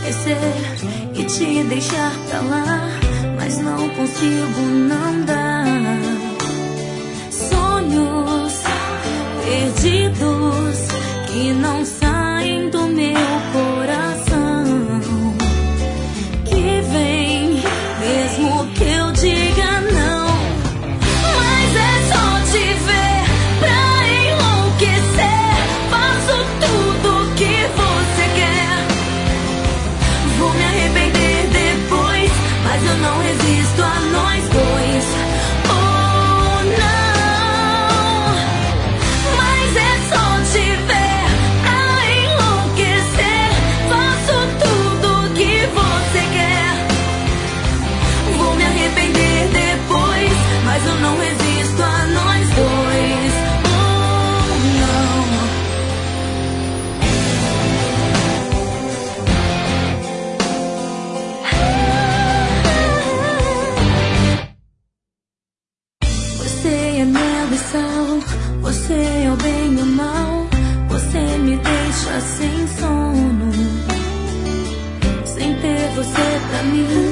esquecer e te deixar pra lá, mas não consigo não dar. Sonhos perdidos que não saem do meu coração, que vem mesmo que eu diga não. Mas é só te ver pra enlouquecer. Faço tudo que você quer. Vou me arrepender depois, mas eu não resisto a nós dois. Oh não. Mas é só te ver pra enlouquecer. Faço tudo que você quer. Vou me arrepender depois, mas eu não resisto a nós dois. Oh não. Você é mel e sal, você é o bem e o mal. Você me deixa sem sono, sem ter você pra mim.